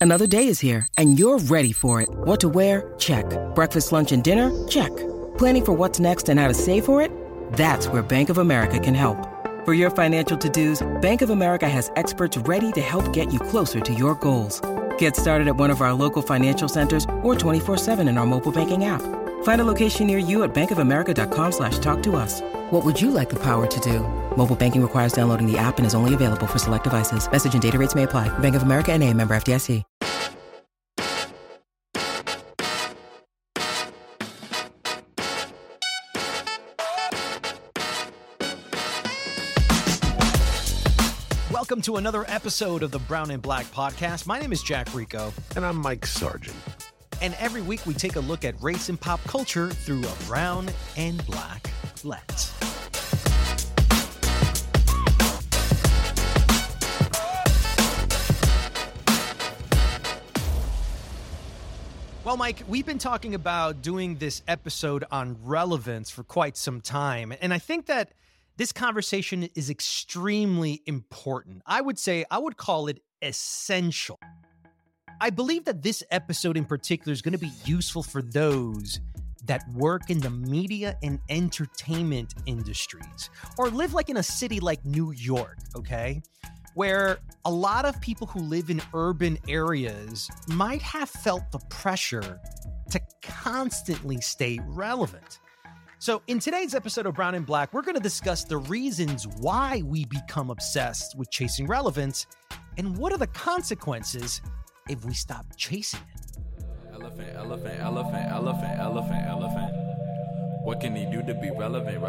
Another day is here, and you're ready for it. What to wear? Check. Breakfast, lunch, and dinner? Check. Planning for what's next and how to save for it? That's where Bank of America can help. For your financial to-dos, Bank of America has experts ready to help get you closer to your goals. Get started at one of our local financial centers or 24/7 in our mobile banking app. Find a location near you at bankofamerica.com/talktous. What would you like the power to do? Mobile banking requires downloading the app and is only available for select devices. Message and data rates may apply. Bank of America N.A., member FDIC. Welcome to another episode of the Brown and Black Podcast. My name is Jack Rico. And I'm Mike Sargent. And every week we take a look at race and pop culture through a brown and black lens. Well, Mike, we've been talking about doing this episode on relevance for quite some time. And I think that this conversation is extremely important. I would call it essential. I believe that this episode in particular is going to be useful for those that work in the media and entertainment industries or live like in a city like New York, okay? Where a lot of people who live in urban areas might have felt the pressure to constantly stay relevant. So in today's episode of Brown and Black, we're going to discuss the reasons why we become obsessed with chasing relevance and what are the consequences if we stop chasing it. Elephant. What can he do to be relevant?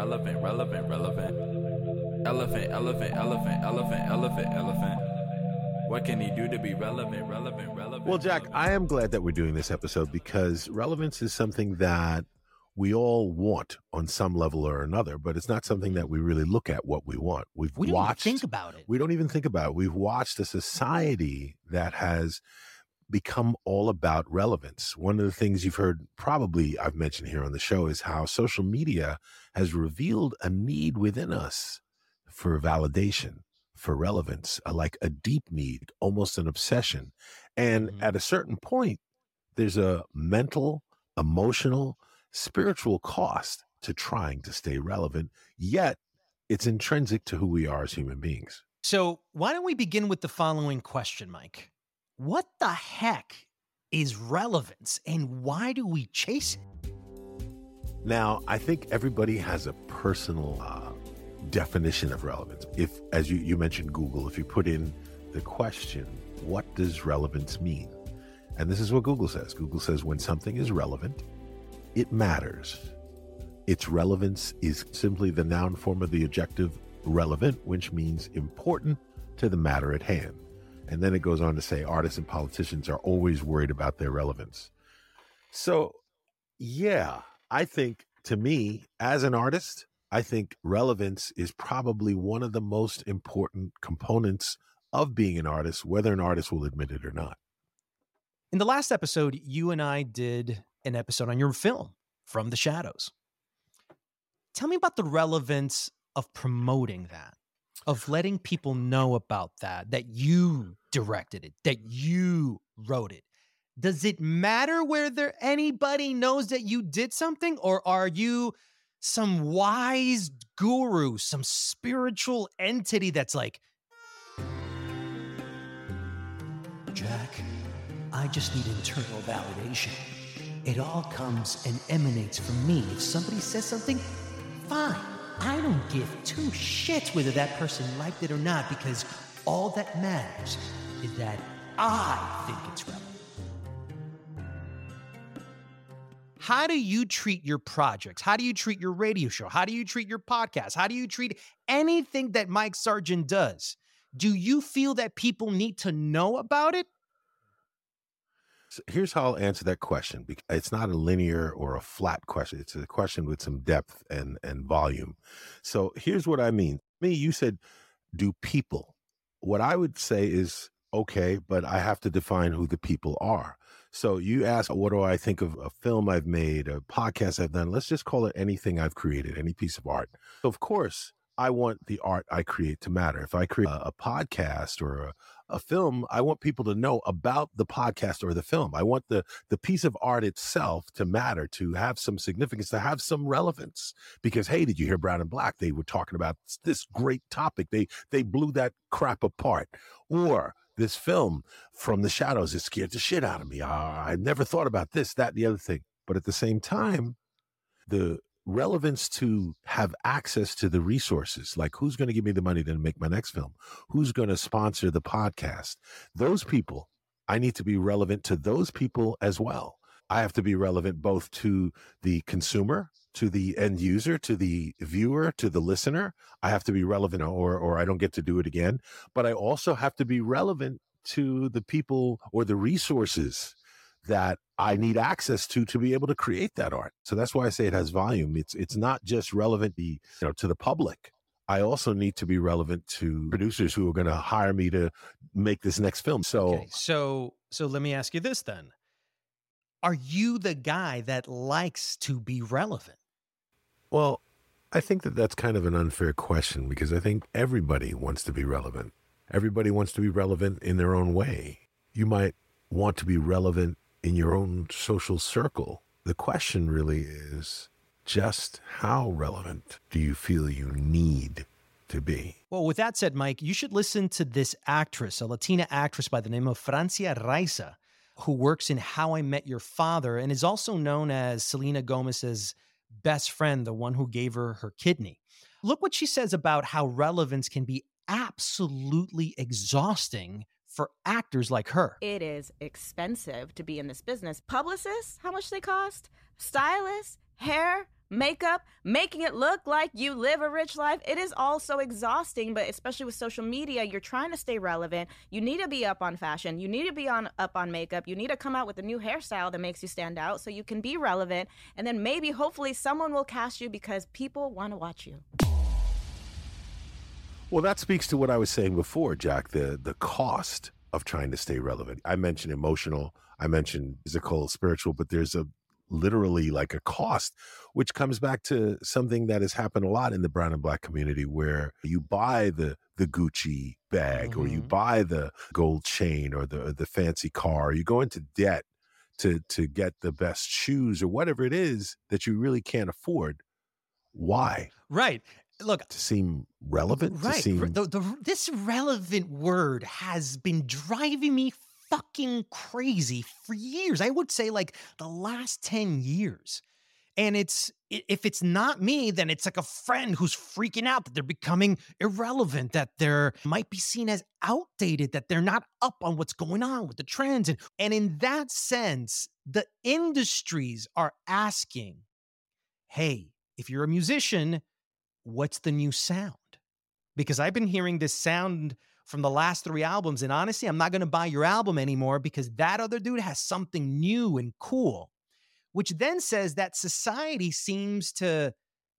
Elephant. What can he do to be relevant? Well, Jack, I am glad that we're doing this episode because relevance is something that we all want on some level or another, but it's not something that we really look at what we want. We don't even think about it. We don't even think about it. We've watched a society that has become all about relevance. One of the things you've heard, probably I've mentioned here on the show, is how social media has revealed a need within us for validation, for relevance, like a deep need, almost an obsession. And at a certain point, there's a mental, emotional, spiritual cost to trying to stay relevant, yet it's intrinsic to who we are as human beings. So why don't we begin with the following question, Mike? What the heck is relevance and why do we chase it? Now, I think everybody has a personal definition of relevance. If, as you mentioned, Google, if you put in the question, what does relevance mean? And this is what Google says. Google says when something is relevant, it matters. Its relevance is simply the noun form of the adjective relevant, which means important to the matter at hand. And then it goes on to say artists and politicians are always worried about their relevance. So, yeah, I think, to me, as an artist, I think relevance is probably one of the most important components of being an artist, whether an artist will admit it or not. In the last episode, you and I did an episode on your film, From the Shadows. Tell me about the relevance of promoting that, of letting people know about that you directed it, that you wrote it. Does it matter whether anybody knows that you did something, or are you some wise guru, some spiritual entity that's like, Jack, I just need internal validation. It all comes and emanates from me. If somebody says something, fine. I don't give two shits whether that person liked it or not, because all that matters is that I think it's relevant. How do you treat your projects? How do you treat your radio show? How do you treat your podcast? How do you treat anything that Mike Sargent does? Do you feel that people need to know about it? So here's how I'll answer that question. It's not a linear or a flat question. It's a question with some depth and volume. So here's what I mean. You said, do people? What I would say is, okay, but I have to define who the people are. So you ask, what do I think of a film I've made, a podcast I've done? Let's just call it anything I've created, any piece of art. So of course, I want the art I create to matter. If I create a podcast or a film, I want people to know about the podcast or the film. I want the piece of art itself to matter, to have some significance, to have some relevance. Because, hey, did you hear Brown and Black? They were talking about this great topic. They blew that crap apart. Or this film, From the Shadows, it scared the shit out of me. I never thought about this, that, and the other thing. But at the same time, the relevance to have access to the resources, like who's going to give me the money to make my next film, who's going to sponsor the podcast, those people, I need to be relevant to those people as well. I have to be relevant both to the consumer, to the end user, to the viewer, to the listener. I have to be relevant, or I don't get to do it again. But I also have to be relevant to the people or the resources that I need access to be able to create that art. So that's why I say it has volume. It's not just relevant to the public. I also need to be relevant to producers who are going to hire me to make this next film. So let me ask you this then. Are you the guy that likes to be relevant? Well, I think that's kind of an unfair question, because I think everybody wants to be relevant. Everybody wants to be relevant in their own way. You might want to be relevant in your own social circle. The question really is just how relevant do you feel you need to be? Well, with that said, Mike, you should listen to this actress, a Latina actress by the name of Francia Raisa, who works in How I Met Your Father and is also known as Selena Gomez's best friend, the one who gave her her kidney. Look what she says about how relevance can be absolutely exhausting for actors like her. It is expensive to be in this business. Publicists, how much they cost? Stylists, hair, makeup, making it look like you live a rich life. It is all so exhausting, but especially with social media, you're trying to stay relevant. You need to be up on fashion. You need to be up on makeup. You need to come out with a new hairstyle that makes you stand out so you can be relevant. And then maybe, hopefully, someone will cast you because people want to watch you. Well, that speaks to what I was saying before, Jack, the cost of trying to stay relevant. I mentioned emotional, I mentioned physical, spiritual, but there's literally like a cost, which comes back to something that has happened a lot in the Brown and Black community, where you buy the Gucci bag, or you buy the gold chain, or the fancy car, you go into debt to get the best shoes or whatever it is that you really can't afford. Why? Right. Look, to seem relevant, right? To seem... This relevant word has been driving me fucking crazy for years. I would say like the last 10 years. And if it's not me, then it's like a friend who's freaking out that they're becoming irrelevant, that they're might be seen as outdated, that they're not up on what's going on with the trends. And in that sense, the industries are asking, hey, if you're a musician, what's the new sound? Because I've been hearing this sound from the last 3 albums, and honestly, I'm not going to buy your album anymore because that other dude has something new and cool, which then says that society seems to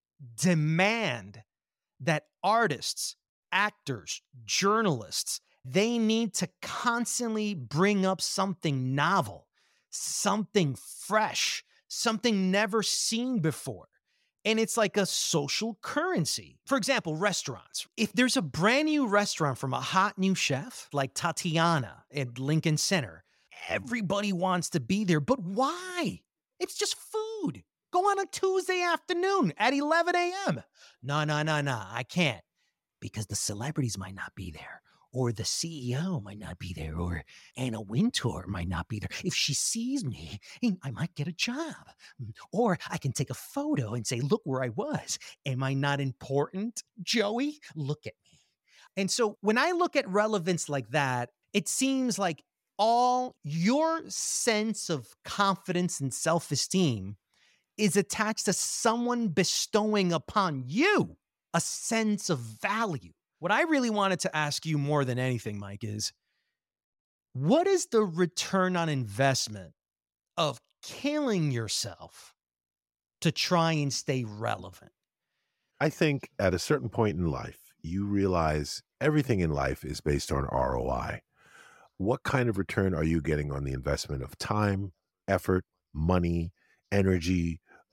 demand that artists, actors, journalists, they need to constantly bring up something novel, something fresh, something never seen before. And it's like a social currency. For example, restaurants. If there's a brand new restaurant from a hot new chef, like Tatiana at Lincoln Center, everybody wants to be there. But why? It's just food. Go on a Tuesday afternoon at 11 a.m. No, I can't. Because the celebrities might not be there. Or the CEO might not be there, or Anna Wintour might not be there. If she sees me, I might get a job. Or I can take a photo and say, look where I was. Am I not important, Joey? Look at me. And so when I look at relevance like that, it seems like all your sense of confidence and self-esteem is attached to someone bestowing upon you a sense of value. What I really wanted to ask you more than anything, Mike, is what is the return on investment of killing yourself to try and stay relevant? I think at a certain point in life, you realize everything in life is based on ROI. What kind of return are you getting on the investment of time, effort, money, energy,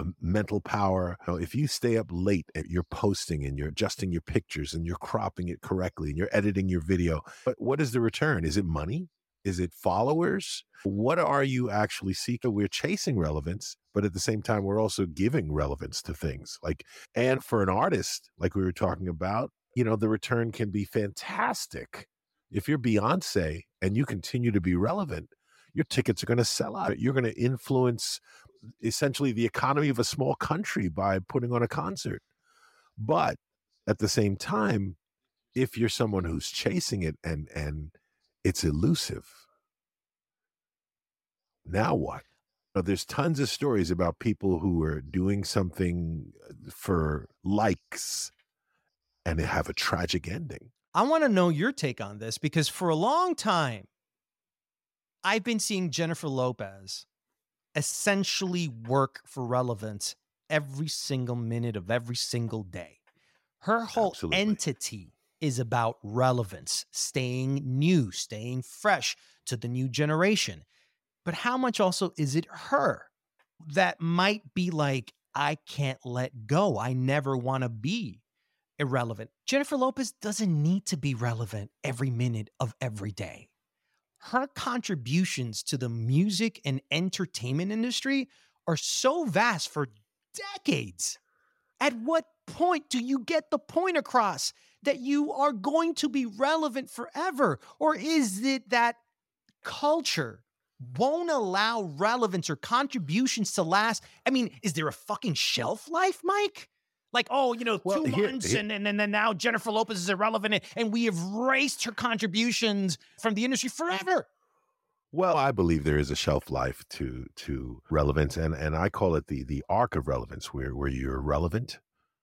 mental power. If you stay up late and you're posting and you're adjusting your pictures and you're cropping it correctly and you're editing your video, but what is the return? Is it money? Is it followers? What are you actually seeking? We're chasing relevance, but at the same time, we're also giving relevance to things. And for an artist, like we were talking about, the return can be fantastic. If you're Beyonce and you continue to be relevant, your tickets are going to sell out. You're going to influence essentially the economy of a small country by putting on a concert. But at the same time, if you're someone who's chasing it and it's elusive, now what? There's tons of stories about people who are doing something for likes and they have a tragic ending. I want to know your take on this, because for a long time, I've been seeing Jennifer Lopez essentially work for relevance every single minute of every single day. Her whole entity is about relevance, staying new, staying fresh to the new generation. But how much also is it her that might be like, I can't let go. I never want to be irrelevant. Jennifer Lopez doesn't need to be relevant every minute of every day. Her contributions to the music and entertainment industry are so vast for decades. At what point do you get the point across that you are going to be relevant forever? Or is it that culture won't allow relevance or contributions to last? I mean, is there a fucking shelf life, Mike? Like, 2 months and then now Jennifer Lopez is irrelevant and we have erased her contributions from the industry forever. Well, I believe there is a shelf life to relevance, and I call it the arc of relevance, where you're relevant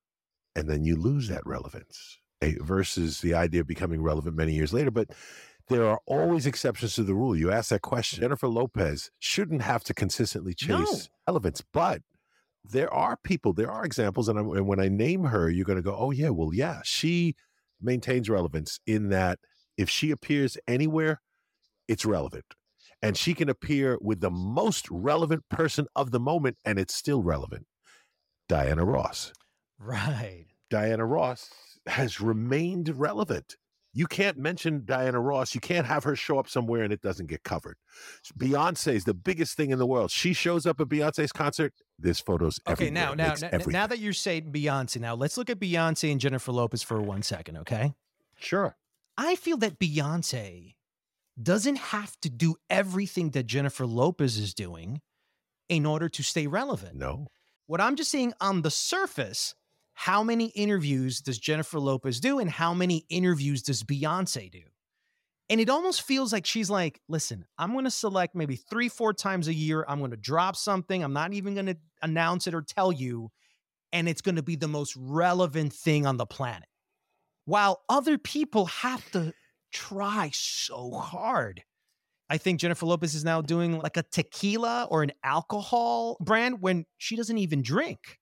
and then you lose that relevance, versus the idea of becoming relevant many years later. But there are always exceptions to the rule. You asked that question. Jennifer Lopez shouldn't have to consistently chase relevance, but there are people, there are examples, and when I name her, you're going to go, oh yeah, well, yeah, she maintains relevance in that if she appears anywhere, it's relevant. And she can appear with the most relevant person of the moment, and it's still relevant. Diana Ross. Right. Diana Ross has remained relevant. You can't mention Diana Ross. You can't have her show up somewhere and it doesn't get covered. Beyonce is the biggest thing in the world. She shows up at Beyonce's concert, there's photos everywhere. Okay, now that you're saying Beyonce, now let's look at Beyonce and Jennifer Lopez for 1 second, okay? Sure. I feel that Beyonce doesn't have to do everything that Jennifer Lopez is doing in order to stay relevant. No. What I'm just saying, on the surface, how many interviews does Jennifer Lopez do and how many interviews does Beyonce do? And it almost feels like she's like, listen, I'm going to select maybe 3-4 times a year. I'm going to drop something. I'm not even going to announce it or tell you. And it's going to be the most relevant thing on the planet. While other people have to try so hard. I think Jennifer Lopez is now doing like a tequila or an alcohol brand when she doesn't even drink.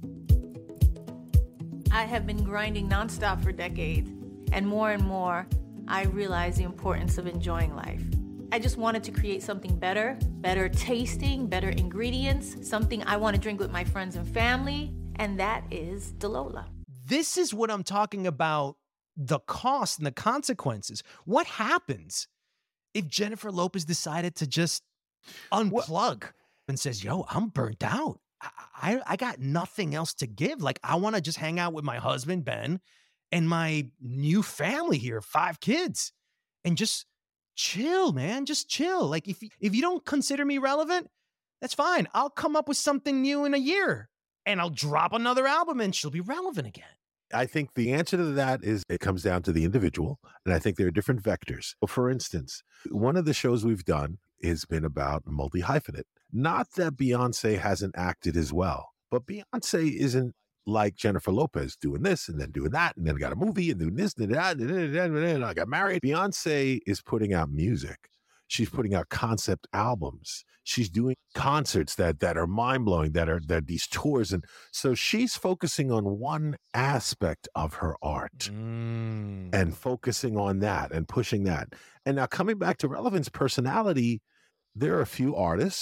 I have been grinding nonstop for decades, and more, I realize the importance of enjoying life. I just wanted to create something better tasting, better ingredients, something I want to drink with my friends and family, and that is DeLola. This is what I'm talking about, the cost and the consequences. What happens if Jennifer Lopez decided to just unplug and says, yo, I'm burnt out. I got nothing else to give. Like, I want to just hang out with my husband, Ben, and my new family here, 5 kids, and just chill, man. Just chill. Like, if you don't consider me relevant, that's fine. I'll come up with something new in a year and I'll drop another album and she'll be relevant again. I think the answer to that is it comes down to the individual. And I think there are different vectors. So for instance, one of the shows we've done has been about multi-hyphenate. Not that Beyonce hasn't acted as well, but Beyonce isn't like Jennifer Lopez doing this and then doing that and then got a movie and doing this and that and then I got married. Beyonce is putting out music. She's putting out concept albums. She's doing concerts that are mind-blowing, that are these tours. And so she's focusing on one aspect of her art and focusing on that and pushing that. And now coming back to relevance, personality, there are a few artists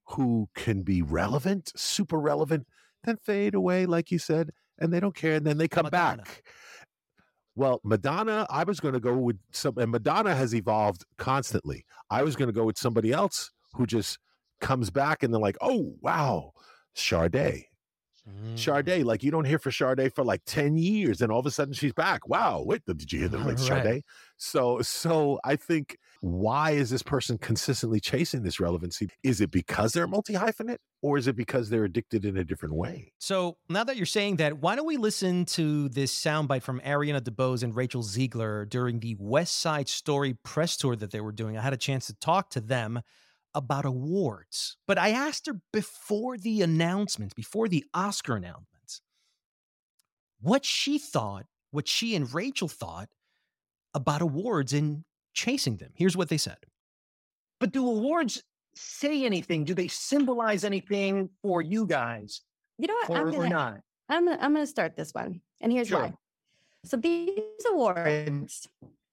who can be relevant, super relevant, then fade away, like you said, and they don't care, and then they come back. Well, Madonna, I was going to go with and Madonna has evolved constantly. I was going to go with somebody else who just comes back and they're like, oh, wow, Sade. Sade, like you don't hear for Sade for like 10 years and all of a sudden she's back. Wow, wait, did you hear the like Sade? So I think, why is this person consistently chasing this relevancy? Is it because they're multi-hyphenate, or is it because they're addicted in a different way? So now that you're saying that, why don't we listen to this soundbite from Ariana DeBose and Rachel Ziegler during the West Side Story press tour that they were doing. I had a chance to talk to them about awards, but I asked her before the announcements, before the Oscar announcements, what she and Rachel thought about awards and chasing them. Here's what they said. But do awards say anything? Do they symbolize anything for you guys? You know what? Or not? I'm gonna start this one, and here's why. So these awards,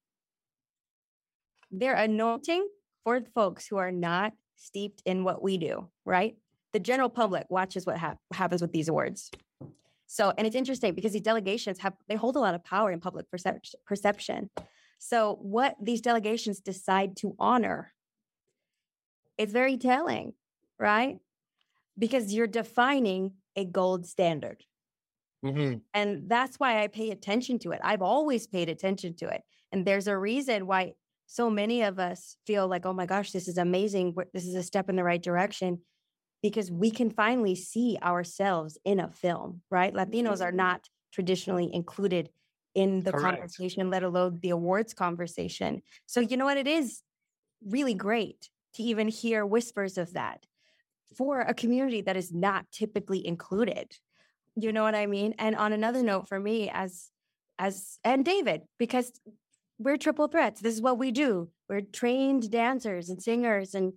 they're anointing for folks who are not steeped in what we do, right? The general public watches what happens with these awards. So, and it's interesting because these delegations they hold a lot of power in public perception. So what these delegations decide to honor, it's very telling, right? Because you're defining a gold standard. Mm-hmm. And that's why I pay attention to it. I've always paid attention to it. And there's a reason why so many of us feel like, oh my gosh, this is amazing. This is a step in the right direction, because we can finally see ourselves in a film, right? Latinos are not traditionally included in the conversation, let alone the awards conversation. So you know what? It is really great to even hear whispers of that for a community that is not typically included. You know what I mean? And on another note, for me and David, because we're triple threats. This is what we do. We're trained dancers and singers and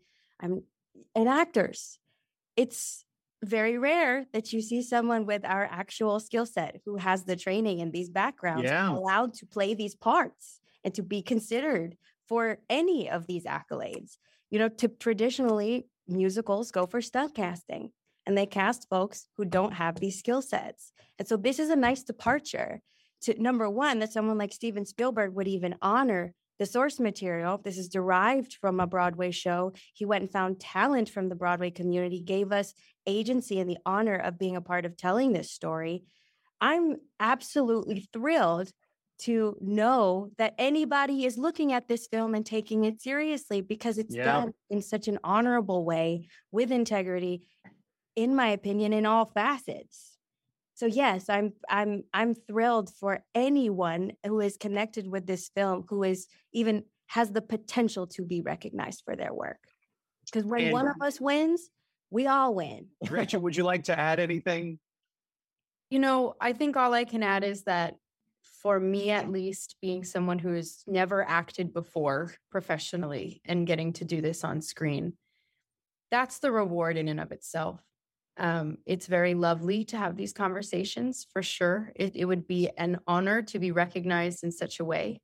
actors. It's very rare that you see someone with our actual skill set who has the training and these backgrounds allowed to play these parts and to be considered for any of these accolades. You know, traditionally musicals go for stunt casting, and they cast folks who don't have these skill sets. And so this is a nice departure to, number one, that someone like Steven Spielberg would even honor the source material. This is derived from a Broadway show. He went and found talent from the Broadway community, gave us agency and the honor of being a part of telling this story. I'm absolutely thrilled to know that anybody is looking at this film and taking it seriously, because it's done in such an honorable way with integrity, in my opinion, in all facets. So yes, I'm thrilled for anyone who is connected with this film, who is even has the potential to be recognized for their work. Because when one of us wins, we all win. Rachel, would you like to add anything? You know, I think all I can add is that, for me at least, being someone who has never acted before professionally and getting to do this on screen, that's the reward in and of itself. It's very lovely to have these conversations, for sure. It would be an honor to be recognized in such a way.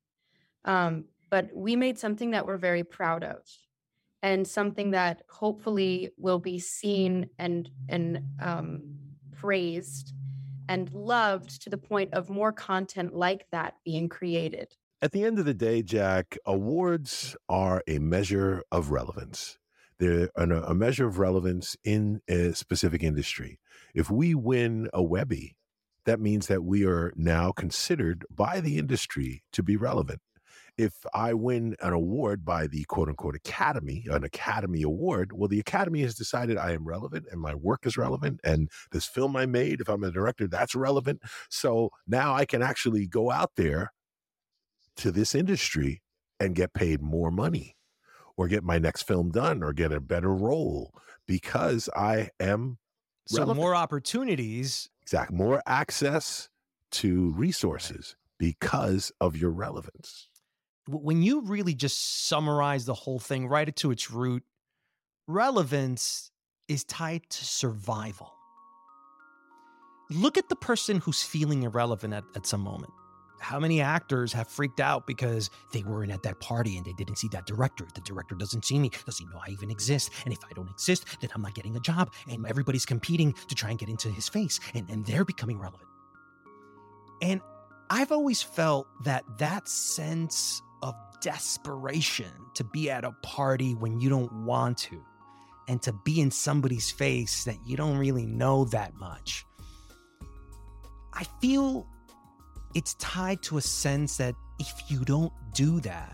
But we made something that we're very proud of, and something that hopefully will be seen and praised and loved to the point of more content like that being created. At the end of the day, Jack, awards are a measure of relevance. They're a measure of relevance in a specific industry. If we win a Webby, that means that we are now considered by the industry to be relevant. If I win an award by the quote-unquote Academy, an Academy Award, well, the Academy has decided I am relevant and my work is relevant, and this film I made, if I'm a director, that's relevant. So now I can actually go out there to this industry and get paid more money, or get my next film done, or get a better role, because I am relevant. So more opportunities. Exactly. More access to resources because of your relevance. When you really just summarize the whole thing right to its root, relevance is tied to survival. Look at the person who's feeling irrelevant at some moment. How many actors have freaked out because they weren't at that party and they didn't see that director? The director doesn't see me. Does he know I even exist? And if I don't exist, then I'm not getting a job. And everybody's competing to try and get into his face. And they're becoming relevant. And I've always felt that sense of desperation to be at a party when you don't want to, and to be in somebody's face that you don't really know that much, I feel it's tied to a sense that if you don't do that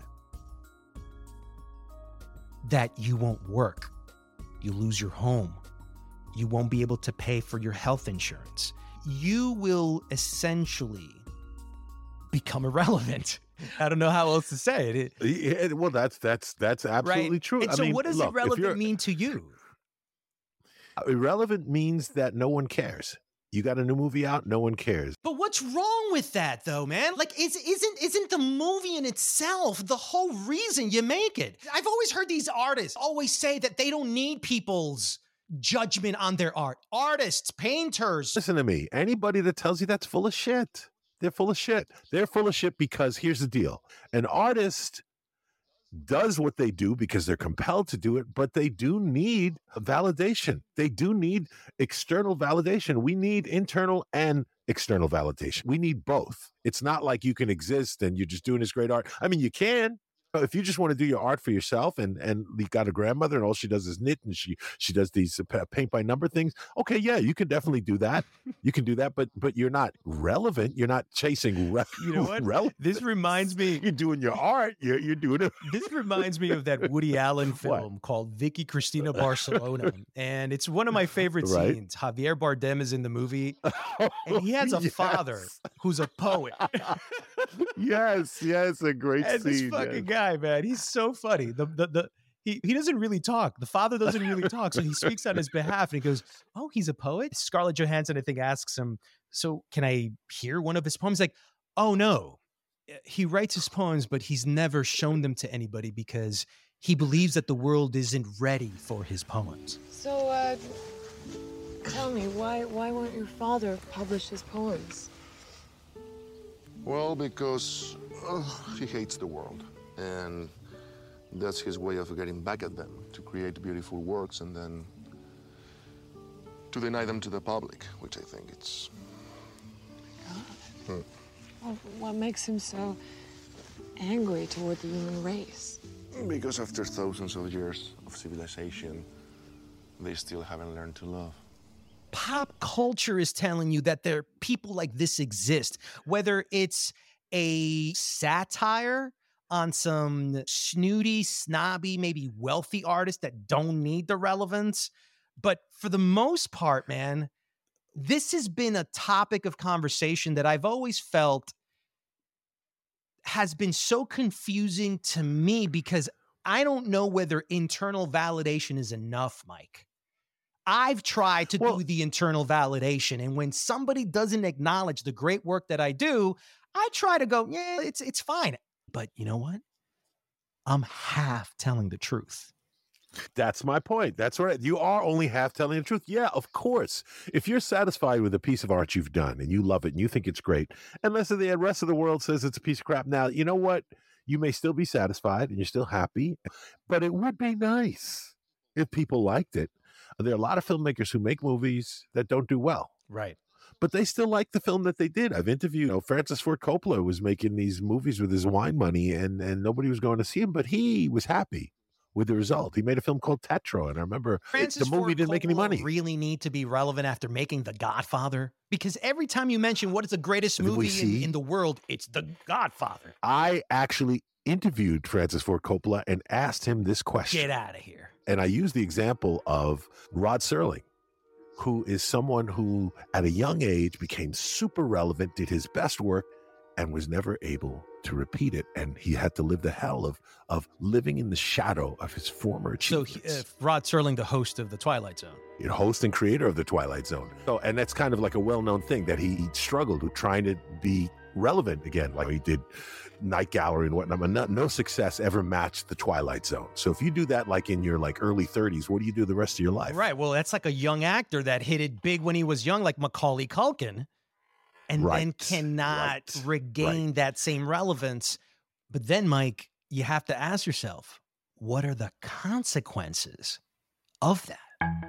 you won't work. You lose your home. You won't be able to pay for your health insurance. You will essentially become irrelevant. I don't know how else to say it. Well, that's absolutely right? true. And so what does irrelevant mean to you? Irrelevant means that no one cares. You got a new movie out, no one cares. But what's wrong with that, though, man? Like, isn't the movie in itself the whole reason you make it? I've always heard these artists always say that they don't need people's judgment on their art. Artists, painters. Listen to me. Anybody that tells you that's full of shit. They're full of shit. They're full of shit because here's the deal. An artist does what they do because they're compelled to do it, but they do need validation. They do need external validation. We need internal and external validation. We need both. It's not like you can exist and you're just doing this great art. I mean, you can. If you just want to do your art for yourself and you got a grandmother and all she does is knit and she does these paint by number things, okay, yeah, you can definitely do that. You can do that, but you're not relevant. You're not chasing you know what? relevant. This reminds me. You're doing your art. You're doing it. This reminds me of that Woody Allen film called Vicky Cristina Barcelona, and it's one of my favorite scenes. Javier Bardem is in the movie, and he has a father who's a poet. Yes, a great and scene. This fucking guy, man, he's so funny. He doesn't really talk. The father doesn't really talk, so he speaks on his behalf, and he goes, "Oh, he's a poet." Scarlett Johansson, I think, asks him, "So can I hear one of his poems?" Like, "Oh no, he writes his poems, but he's never shown them to anybody because he believes that the world isn't ready for his poems." So, tell me, why won't your father publish his poems? Well, because he hates the world, and that's his way of getting back at them, to create beautiful works and then to deny them to the public, which I think it's... God. Well, what makes him so angry toward the human race? Because after thousands of years of civilization, they still haven't learned to love. Pop culture is telling you that there people like this exist, whether it's a satire on some snooty, snobby, maybe wealthy artists that don't need the relevance. But for the most part, man, this has been a topic of conversation that I've always felt has been so confusing to me because I don't know whether internal validation is enough, Mike. I've tried to do the internal validation, and when somebody doesn't acknowledge the great work that I do, I try to go, yeah, it's fine. But you know what? I'm half telling the truth. That's my point. That's right. You are only half telling the truth. Yeah, of course. If you're satisfied with a piece of art you've done and you love it and you think it's great, unless the rest of the world says it's a piece of crap, now, you know what? You may still be satisfied and you're still happy, but it would be nice if people liked it. There are a lot of filmmakers who make movies that don't do well. Right. But they still like the film that they did. I've interviewed, Francis Ford Coppola was making these movies with his wine money and nobody was going to see him, but he was happy with the result. He made a film called Tetro, and I remember the movie didn't make any money. Really need to be relevant after making The Godfather? Because every time you mention what is the greatest movie in the world, it's The Godfather. I actually interviewed Francis Ford Coppola and asked him this question. Get out of here. And I used the example of Rod Serling, who is someone who at a young age became super relevant, did his best work, and was never able to repeat it. And he had to live the hell of living in the shadow of his former achievements. So Rod Serling, the host of The Twilight Zone. Host and creator of The Twilight Zone. So, and that's kind of like a well-known thing that he struggled with trying to be relevant again. Like he did Night Gallery and whatnot. No success ever matched The Twilight Zone. So if you do that like in your early 30s, what do you do the rest of your life? Right. Well, that's like a young actor that hit it big when he was young, like Macaulay Culkin. and then cannot regain that same relevance. But then, Mike, you have to ask yourself, what are the consequences of that?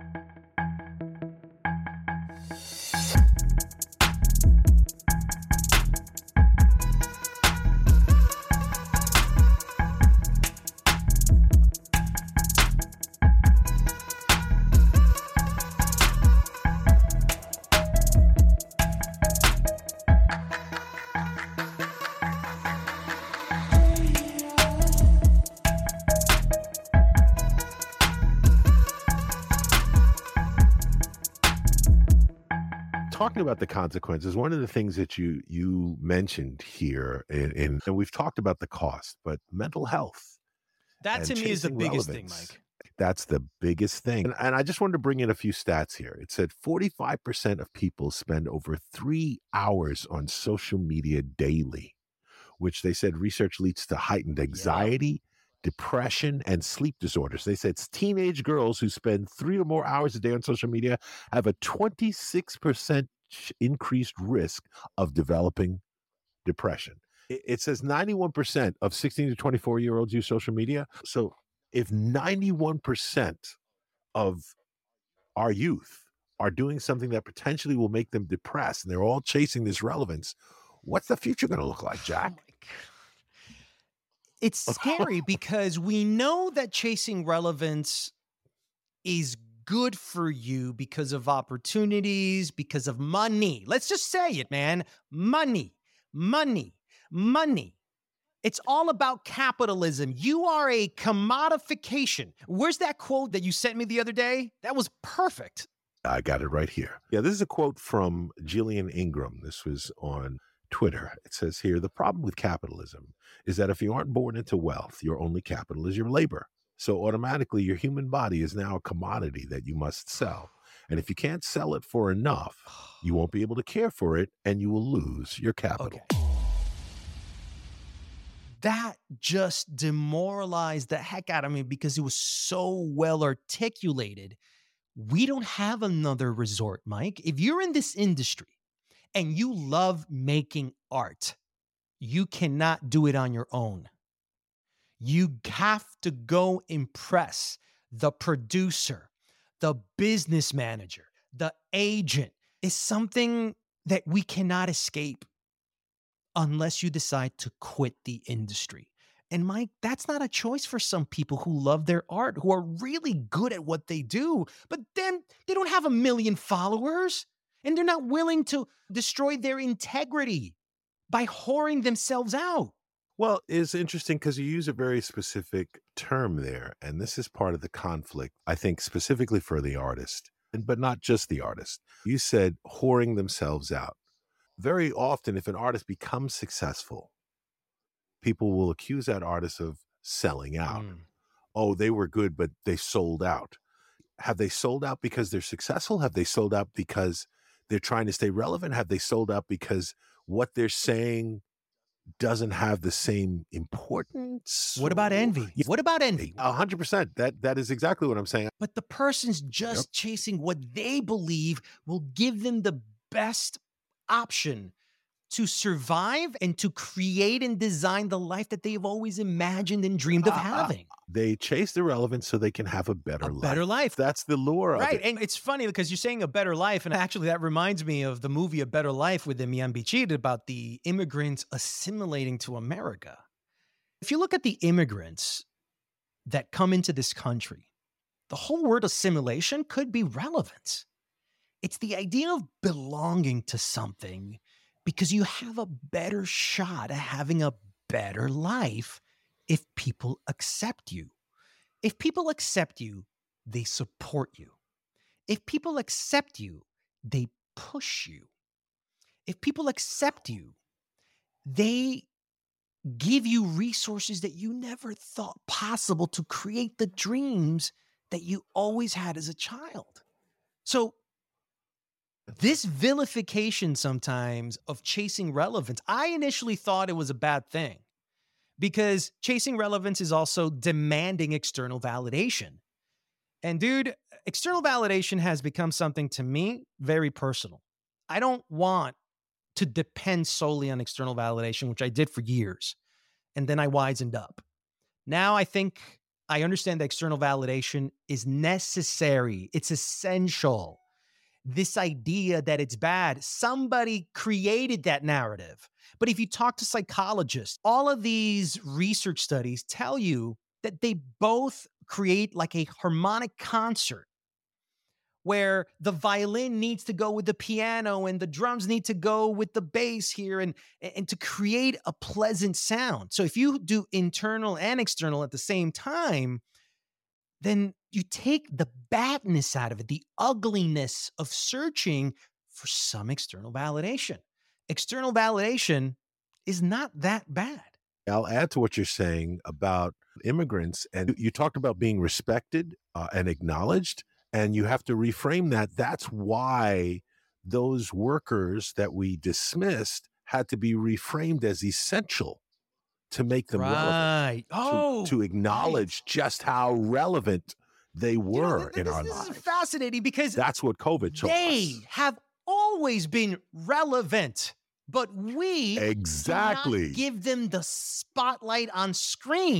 Talking about the consequences, one of the things that you mentioned here, and we've talked about the cost, but mental health. That to me is the biggest thing, Mike. That's the biggest thing. And I just wanted to bring in a few stats here. It said 45% of people spend over 3 hours on social media daily, which they said research leads to heightened anxiety, depression, and sleep disorders. They said teenage girls who spend 3 or more hours a day on social media have a 26% increased risk of developing depression. It says 91% of 16 to 24-year-olds use social media. So if 91% of our youth are doing something that potentially will make them depressed, and they're all chasing this relevance, what's the future going to look like, Jack? It's scary because we know that chasing relevance is good for you because of opportunities, because of money. Let's just say it, man. Money, money, money. It's all about capitalism. You are a commodification. Where's that quote that you sent me the other day? That was perfect. I got it right here. Yeah, this is a quote from Gillian Ingram. This was on Twitter. It says here, the problem with capitalism is that if you aren't born into wealth, your only capital is your labor. So automatically your human body is now a commodity that you must sell. And if you can't sell it for enough, you won't be able to care for it and you will lose your capital. Okay. That just demoralized the heck out of me because it was so well articulated. We don't have another resort, Mike. If you're in this industry and you love making art, you cannot do it on your own. You have to go impress the producer, the business manager, the agent. Is something that we cannot escape unless you decide to quit the industry. And Mike, that's not a choice for some people who love their art, who are really good at what they do, but then they don't have 1 million followers and they're not willing to destroy their integrity by whoring themselves out. Well, it's interesting because you use a very specific term there, and this is part of the conflict, I think, specifically for the artist, but not just the artist. You said whoring themselves out. Very often, if an artist becomes successful, people will accuse that artist of selling out. Oh, they were good, but they sold out. Have they sold out because they're successful? Have they sold out because they're trying to stay relevant? Have they sold out because what they're saying doesn't have the same importance? What about envy? What about envy? 100%. That is exactly what I'm saying. But the person's just chasing what they believe will give them the best option to survive and to create and design the life that they've always imagined and dreamed of having. They chase the relevance so they can have a better life. Better life. That's the lure of it. Right. And it's funny because you're saying a better life. And actually, that reminds me of the movie A Better Life with Demian Bichir about the immigrants assimilating to America. If you look at the immigrants that come into this country, the whole word assimilation could be relevance. It's the idea of belonging to something because you have a better shot at having a better life if people accept you. If people accept you, they support you. If people accept you, they push you. If people accept you, they give you resources that you never thought possible to create the dreams that you always had as a child. So this vilification sometimes of chasing relevance, I initially thought it was a bad thing because chasing relevance is also demanding external validation. And dude, external validation has become something to me very personal. I don't want to depend solely on external validation, which I did for years. And then I wisened up. Now I think I understand that external validation is necessary. It's essential. This idea that it's bad, somebody created that narrative. But if you talk to psychologists, all of these research studies tell you that they both create like a harmonic concert where the violin needs to go with the piano and the drums need to go with the bass here and to create a pleasant sound. So if you do internal and external at the same time, then you take the badness out of it, the ugliness of searching for some external validation. External validation is not that bad. I'll add to what you're saying about immigrants. And you talked about being respected and acknowledged, and you have to reframe that. That's why those workers that we dismissed had to be reframed as essential to make them relevant, to acknowledge just how relevant they were in our lives. This is fascinating because that's what COVID told us. They have always been relevant, but we do not give them the spotlight on screen.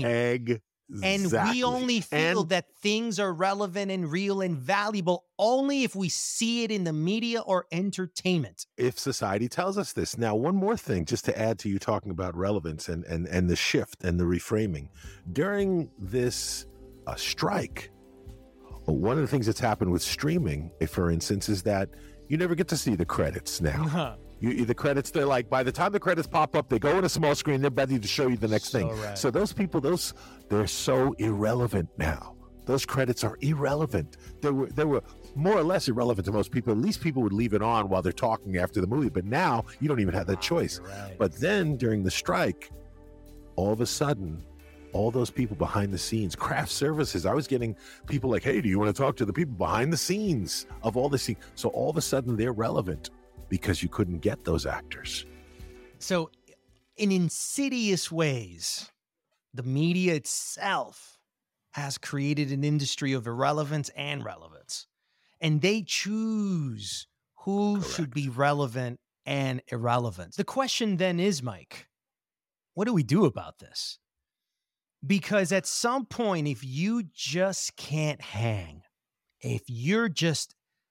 And we only feel that things are relevant and real and valuable only if we see it in the media or entertainment. If society tells us this. Now, one more thing, just to add to you talking about relevance and the shift and the reframing. During this strike, one of the things that's happened with streaming, for instance, is that you never get to see the credits now. The credits, they're like, by the time the credits pop up, they go in a small screen, they're ready to show you the next thing. Right. So those people, they're so irrelevant now. Those credits are irrelevant. They were more or less irrelevant to most people. At least people would leave it on while they're talking after the movie. But now you don't even have that choice. Right. But then during the strike, all of a sudden, all those people behind the scenes, craft services, I was getting people like, hey, do you want to talk to the people behind the scenes of all this? So all of a sudden they're relevant because you couldn't get those actors. So in insidious ways, the media itself has created an industry of irrelevance and relevance. And they choose who should be relevant and irrelevant. The question then is, Mike, what do we do about this? Because at some point, if you just can't hang, if you're just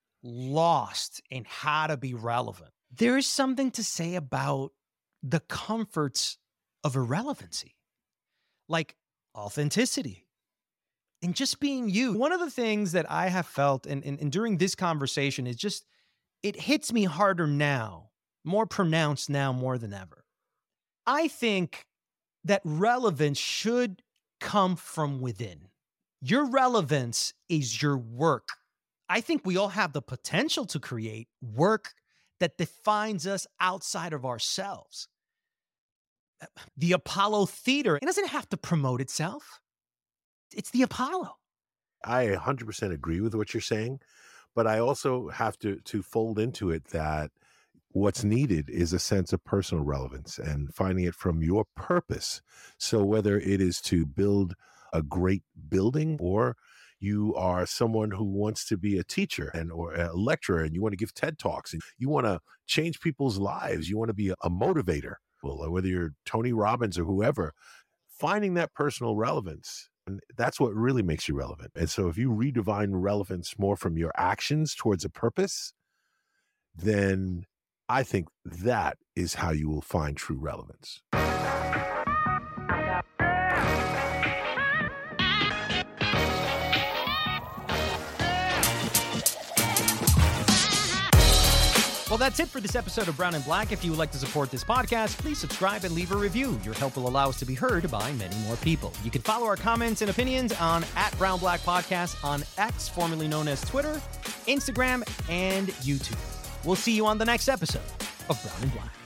lost in how to be relevant, there is something to say about the comforts of irrelevancy, like authenticity and just being you. One of the things that I have felt and during this conversation is just, it hits me harder now, more pronounced now more than ever. I think that relevance should come from within. Your relevance is your work. I think we all have the potential to create work that defines us outside of ourselves. The Apollo Theater, it doesn't have to promote itself. It's the Apollo. I 100% agree with what you're saying, but I also have to fold into it that what's needed is a sense of personal relevance and finding it from your purpose. So whether it is to build a great building, or you are someone who wants to be a teacher or a lecturer and you want to give TED Talks and you want to change people's lives, you want to be a motivator, well, whether you're Tony Robbins or whoever, finding that personal relevance, and that's what really makes you relevant. And so if you redefine relevance more from your actions towards a purpose, then I think that is how you will find true relevance. Well, that's it for this episode of Brown and Black. If you would like to support this podcast, please subscribe and leave a review. Your help will allow us to be heard by many more people. You can follow our comments and opinions on @BrownBlackPodcast on X, formerly known as Twitter, Instagram, and YouTube. We'll see you on the next episode of Brown and Black.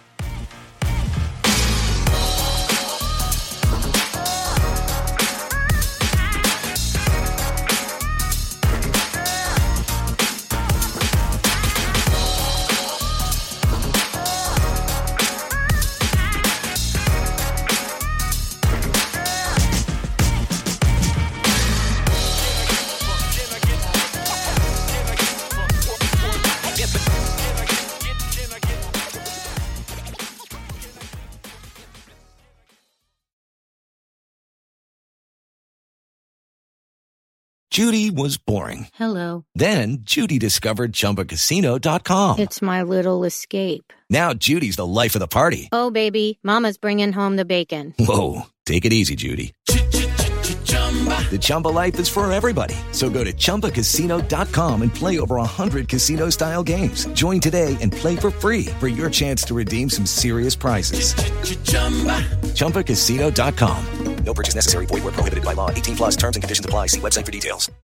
Judy was boring. Hello. Then Judy discovered ChumbaCasino.com. It's my little escape. Now Judy's the life of the party. Oh, baby, mama's bringing home the bacon. Whoa, take it easy, Judy. The Chumba life is for everybody. So go to ChumbaCasino.com and play over 100 casino-style games. Join today and play for free for your chance to redeem some serious prizes. ChumbaCasino.com. No purchase necessary. Void where prohibited by law. 18+ terms and conditions apply. See website for details.